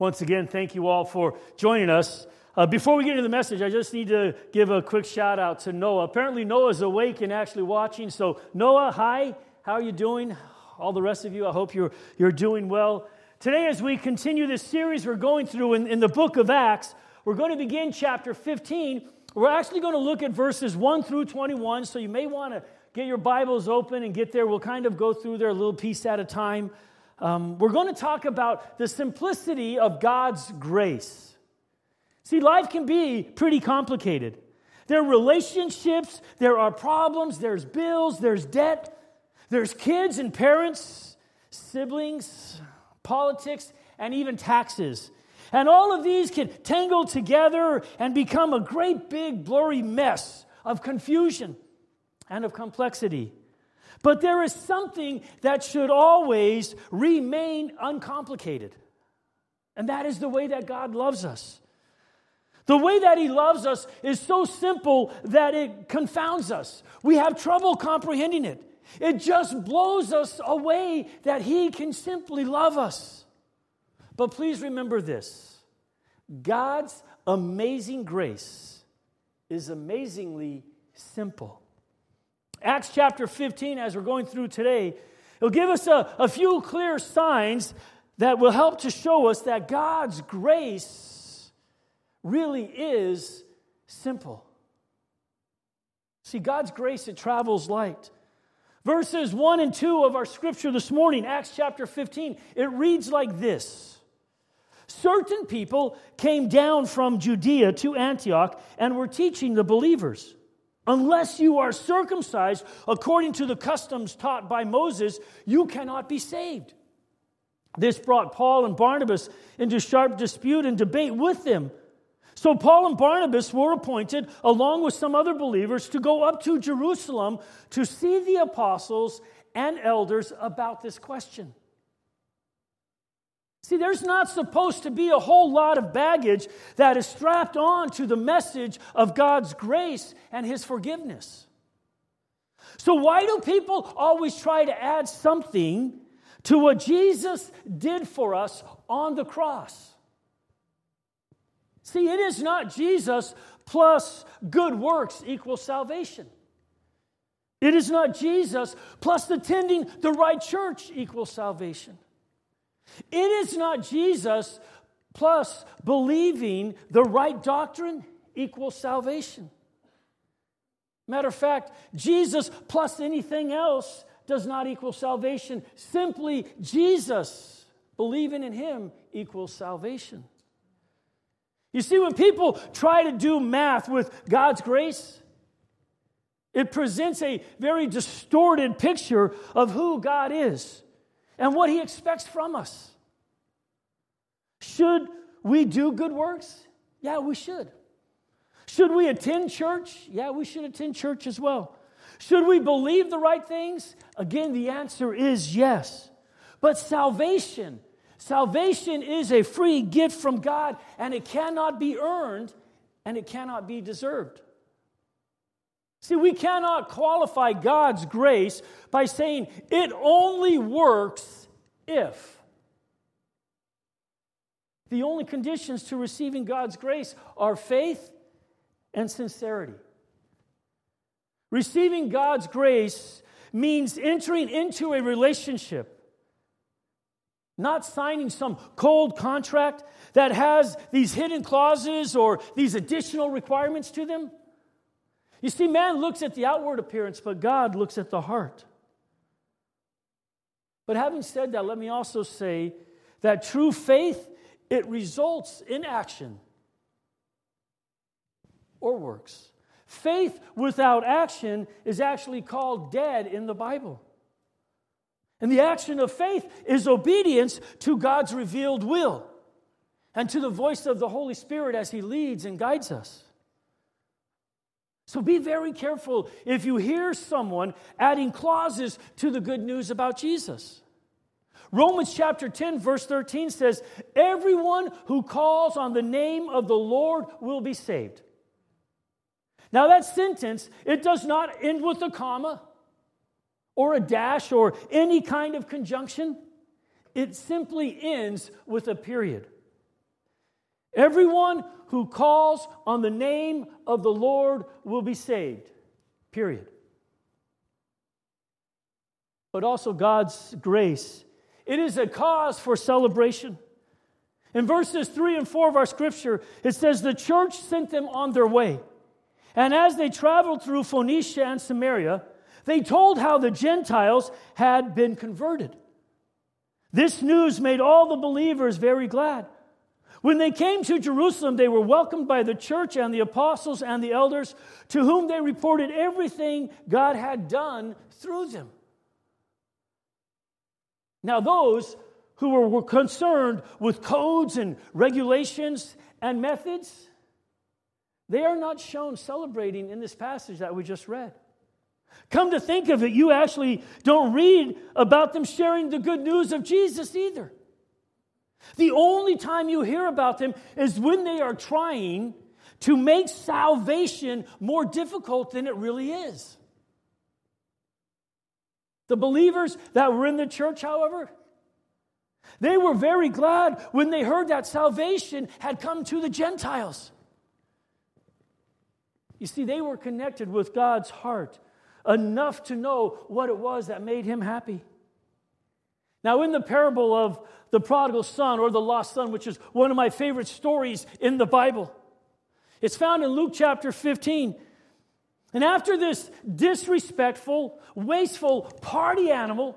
Once again, thank you all for joining us. Before we get into the message, I just need to give a quick shout out to Noah. Apparently Noah's awake and actually watching. So Noah, hi, how are you doing? All the rest of you, I hope you're doing well. Today, as we continue this series we're going through in the book of Acts, we're going to begin chapter 15. We're actually going to look at verses 1 through 21, so you may want to get your Bibles open and get there. We'll kind of go through there a little piece at a time. We're going to talk about the simplicity of God's grace. See, life can be pretty complicated. There are relationships, there are problems, there's bills, there's debt, there's kids and parents, siblings, politics, and even taxes. And all of these can tangle together and become a great big blurry mess of confusion and of complexity. But there is something that should always remain uncomplicated. And that is the way that God loves us. The way that He loves us is so simple that it confounds us. We have trouble comprehending it. It just blows us away that He can simply love us. But please remember this. God's amazing grace is amazingly simple. Acts chapter 15, as we're going through today, it'll give us a few clear signs that will help to show us that God's grace really is simple. See, God's grace, it travels light. Verses 1 and 2 of our scripture this morning, Acts chapter 15, it reads like this. Certain people came down from Judea to Antioch and were teaching the believers. Unless you are circumcised according to the customs taught by Moses, you cannot be saved. This brought Paul and Barnabas into sharp dispute and debate with them. So Paul and Barnabas were appointed, along with some other believers, to go up to Jerusalem to see the apostles and elders about this question. See, there's not supposed to be a whole lot of baggage that is strapped on to the message of God's grace and His forgiveness. So why do people always try to add something to what Jesus did for us on the cross? See, it is not Jesus plus good works equals salvation. It is not Jesus plus attending the right church equals salvation. It is not Jesus plus believing the right doctrine equals salvation. Matter of fact, Jesus plus anything else does not equal salvation. Simply Jesus, believing in Him, equals salvation. You see, when people try to do math with God's grace, it presents a very distorted picture of who God is and what He expects from us. Should we do good works? Yeah, we should. Should we attend church? Yeah, we should attend church as well. Should we believe the right things? Again, the answer is yes. But salvation is a free gift from God, and it cannot be earned, and it cannot be deserved. See, we cannot qualify God's grace by saying it only works if. The only conditions to receiving God's grace are faith and sincerity. Receiving God's grace means entering into a relationship, not signing some cold contract that has these hidden clauses or these additional requirements to them. You see, man looks at the outward appearance, but God looks at the heart. But having said that, let me also say that true faith, it results in action or works. Faith without action is actually called dead in the Bible. And the action of faith is obedience to God's revealed will and to the voice of the Holy Spirit as He leads and guides us. So be very careful if you hear someone adding clauses to the good news about Jesus. Romans chapter 10, verse 13 says, everyone who calls on the name of the Lord will be saved. Now that sentence, it does not end with a comma or a dash or any kind of conjunction. It simply ends with a period. Everyone who calls on the name of the Lord will be saved. Period. But also God's grace. It is a cause for celebration. In verses 3 and 4 of our scripture, it says, the church sent them on their way. And as they traveled through Phoenicia and Samaria, they told how the Gentiles had been converted. This news made all the believers very glad. When they came to Jerusalem, they were welcomed by the church and the apostles and the elders, to whom they reported everything God had done through them. Now those who were concerned with codes and regulations and methods, they are not shown celebrating in this passage that we just read. Come to think of it, you actually don't read about them sharing the good news of Jesus either. The only time you hear about them is when they are trying to make salvation more difficult than it really is. The believers that were in the church, however, they were very glad when they heard that salvation had come to the Gentiles. You see, they were connected with God's heart enough to know what it was that made him happy. Now, in the parable of the prodigal son or the lost son, which is one of my favorite stories in the Bible, it's found in Luke chapter 15. And after this disrespectful, wasteful party animal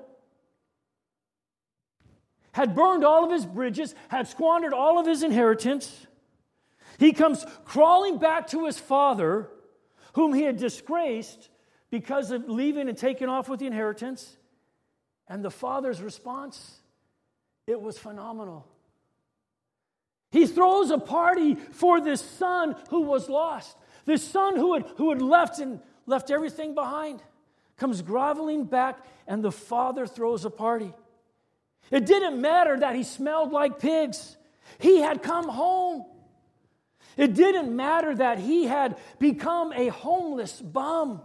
had burned all of his bridges, had squandered all of his inheritance, he comes crawling back to his father, whom he had disgraced because of leaving and taking off with the inheritance. And the father's response, it was phenomenal. He throws a party for this son who was lost. This son who had left everything behind, comes groveling back, and the father throws a party. It didn't matter that he smelled like pigs. He had come home. It didn't matter that he had become a homeless bum.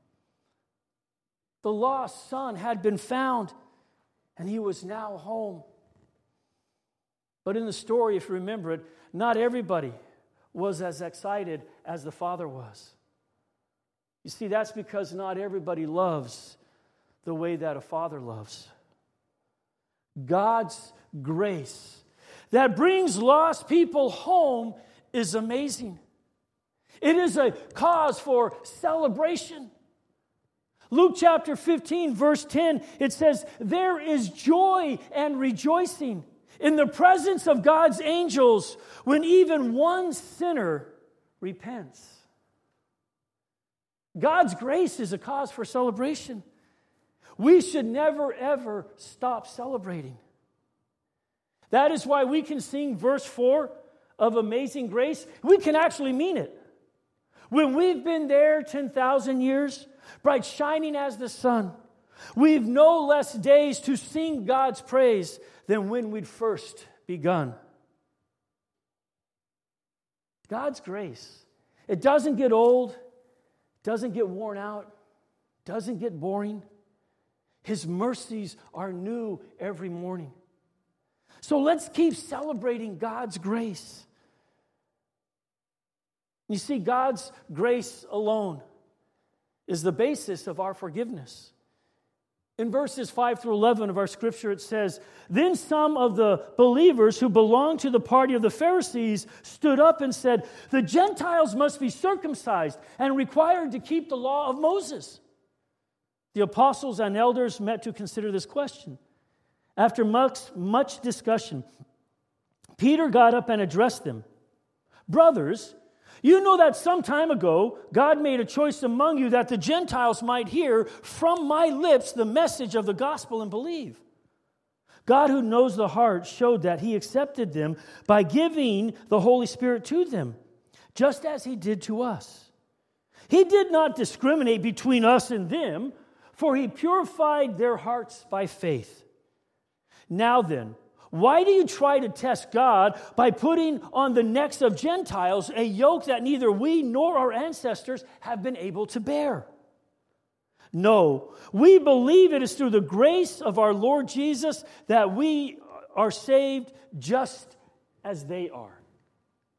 The lost son had been found, and he was now home. But in the story, if you remember it, not everybody was as excited as the father was. You see, that's because not everybody loves the way that a father loves. God's grace that brings lost people home is amazing. It is a cause for celebration. Luke chapter 15, verse 10, it says, there is joy and rejoicing in the presence of God's angels when even one sinner repents. God's grace is a cause for celebration. We should never, ever stop celebrating. That is why we can sing verse 4 of Amazing Grace. We can actually mean it. When we've been there 10,000 years, bright shining as the sun, we've no less days to sing God's praise than when we'd first begun. God's grace, it doesn't get old, doesn't get worn out, doesn't get boring. His mercies are new every morning. So let's keep celebrating God's grace. You see, God's grace alone is the basis of our forgiveness. In verses 5 through 11 of our scripture, it says, then some of the believers who belonged to the party of the Pharisees stood up and said, the Gentiles must be circumcised and required to keep the law of Moses. The apostles and elders met to consider this question. After much discussion, Peter got up and addressed them. Brothers, you know that some time ago, God made a choice among you that the Gentiles might hear from my lips the message of the gospel and believe. God, who knows the heart, showed that he accepted them by giving the Holy Spirit to them, just as he did to us. He did not discriminate between us and them, for he purified their hearts by faith. Now then, why do you try to test God by putting on the necks of Gentiles a yoke that neither we nor our ancestors have been able to bear? No, we believe it is through the grace of our Lord Jesus that we are saved just as they are.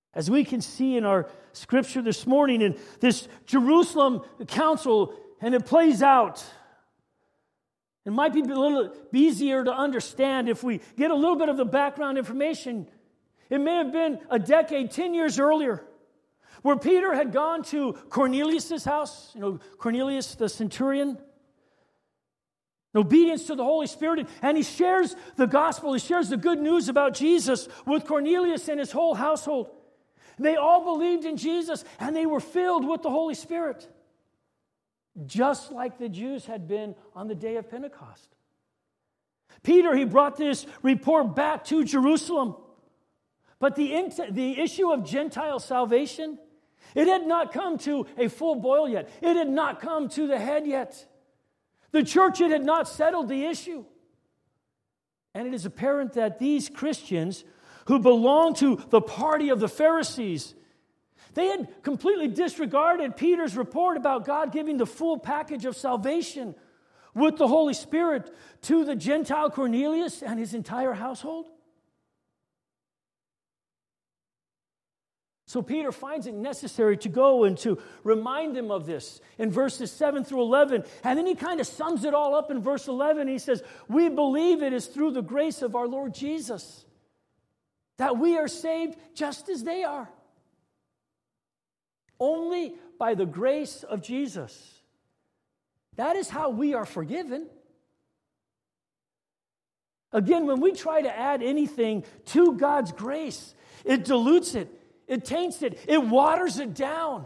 As we can see in our scripture this morning, in this Jerusalem council, and it plays out. It might be a little easier to understand if we get a little bit of the background information. It may have been a decade, 10 years earlier, where Peter had gone to Cornelius' house, Cornelius the centurion, in obedience to the Holy Spirit, and he shares the gospel, he shares the good news about Jesus with Cornelius and his whole household. They all believed in Jesus, and they were filled with the Holy Spirit, just like the Jews had been on the day of Pentecost. Peter, he brought this report back to Jerusalem. But the issue of Gentile salvation, it had not come to a full boil yet. It had not come to the head yet. The church, it had not settled the issue. And it is apparent that these Christians who belonged to the party of the Pharisees, they had completely disregarded Peter's report about God giving the full package of salvation with the Holy Spirit to the Gentile Cornelius and his entire household. So Peter finds it necessary to go and to remind them of this in verses 7 through 11. And then he kind of sums it all up in verse 11. He says, we believe it is through the grace of our Lord Jesus that we are saved just as they are. Only by the grace of Jesus. That is how we are forgiven. Again, when we try to add anything to God's grace, it dilutes it. It taints it. It waters it down.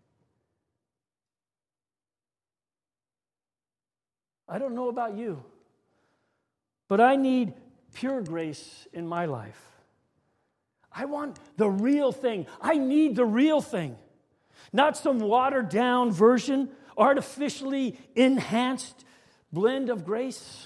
I don't know about you, but I need pure grace in my life. I want the real thing. I need the real thing. Not some watered down version, artificially enhanced blend of grace.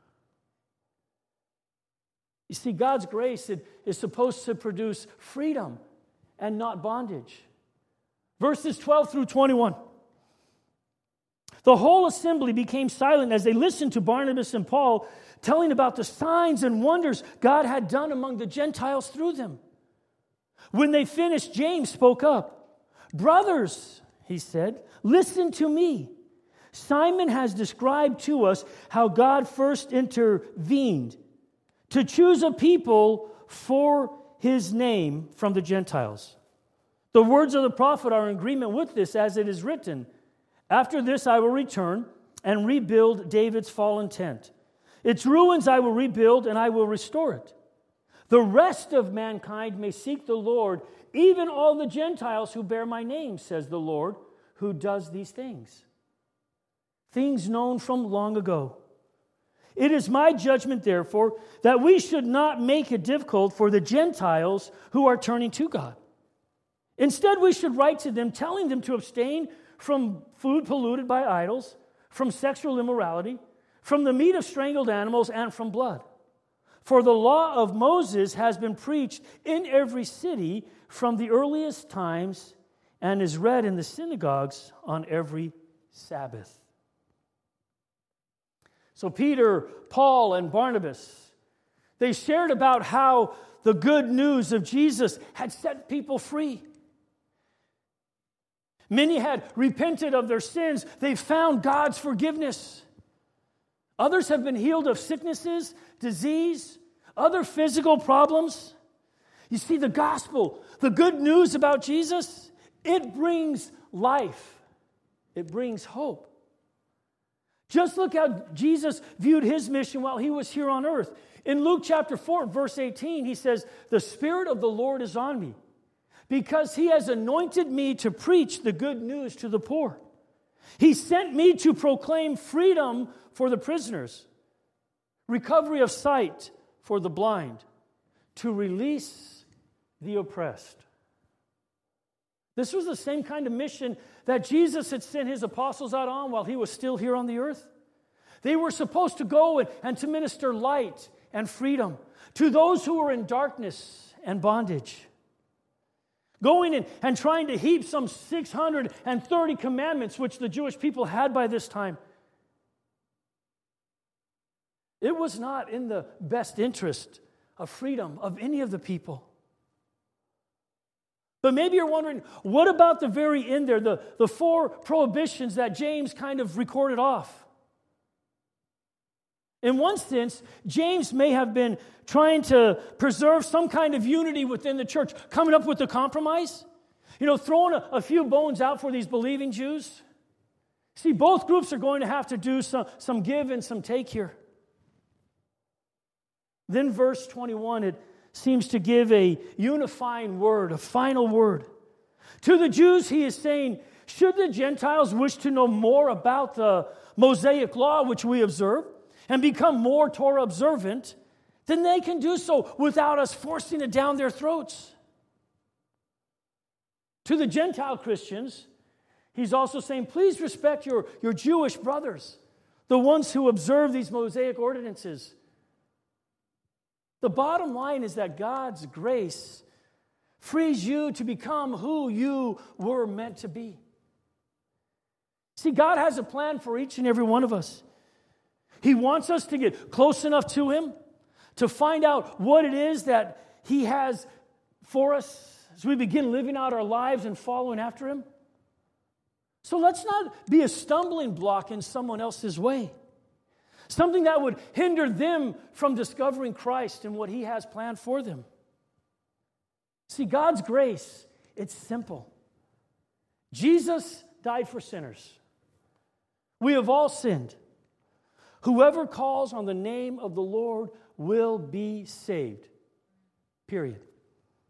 You see, God's grace is supposed to produce freedom and not bondage. Verses 12 through 21. The whole assembly became silent as they listened to Barnabas and Paul telling about the signs and wonders God had done among the Gentiles through them. When they finished, James spoke up. Brothers, he said, listen to me. Simon has described to us how God first intervened to choose a people for his name from the Gentiles. The words of the prophet are in agreement with this, as it is written, after this I will return and rebuild David's fallen tent. Its ruins I will rebuild and I will restore it. The rest of mankind may seek the Lord, even all the Gentiles who bear my name, says the Lord, who does these things. Things known from long ago. It is my judgment, therefore, that we should not make it difficult for the Gentiles who are turning to God. Instead, we should write to them, telling them to abstain from food polluted by idols, from sexual immorality, from the meat of strangled animals, and from blood. For the law of Moses has been preached in every city from the earliest times and is read in the synagogues on every Sabbath. So Peter, Paul, and Barnabas, they shared about how the good news of Jesus had set people free. Many had repented of their sins. They found God's forgiveness. Others have been healed of sicknesses, disease, other physical problems. You see, the gospel, the good news about Jesus, it brings life. It brings hope. Just look how Jesus viewed his mission while he was here on earth. In Luke chapter 4, verse 18, he says, the Spirit of the Lord is on me, because he has anointed me to preach the good news to the poor. He sent me to proclaim freedom for the prisoners, recovery of sight for the blind, to release the oppressed. This was the same kind of mission that Jesus had sent his apostles out on while he was still here on the earth. They were supposed to go and to minister light and freedom to those who were in darkness and bondage. Going and trying to heap some 630 commandments, which the Jewish people had by this time. It was not in the best interest of freedom of any of the people. But maybe you're wondering, what about the very end there, the 4 prohibitions that James kind of recorded off? In one sense, James may have been trying to preserve some kind of unity within the church, coming up with a compromise. Throwing a few bones out for these believing Jews. See, both groups are going to have to do some give and some take here. Then verse 21, it seems to give a unifying word, a final word. To the Jews, he is saying, should the Gentiles wish to know more about the Mosaic law which we observe and become more Torah observant, then they can do so without us forcing it down their throats. To the Gentile Christians, he's also saying, please respect your Jewish brothers, the ones who observe these Mosaic ordinances. The bottom line is that God's grace frees you to become who you were meant to be. See, God has a plan for each and every one of us. He wants us to get close enough to Him to find out what it is that He has for us as we begin living out our lives and following after Him. So let's not be a stumbling block in someone else's way. Something that would hinder them from discovering Christ and what He has planned for them. See, God's grace, it's simple. Jesus died for sinners. We have all sinned. Whoever calls on the name of the Lord will be saved. Period.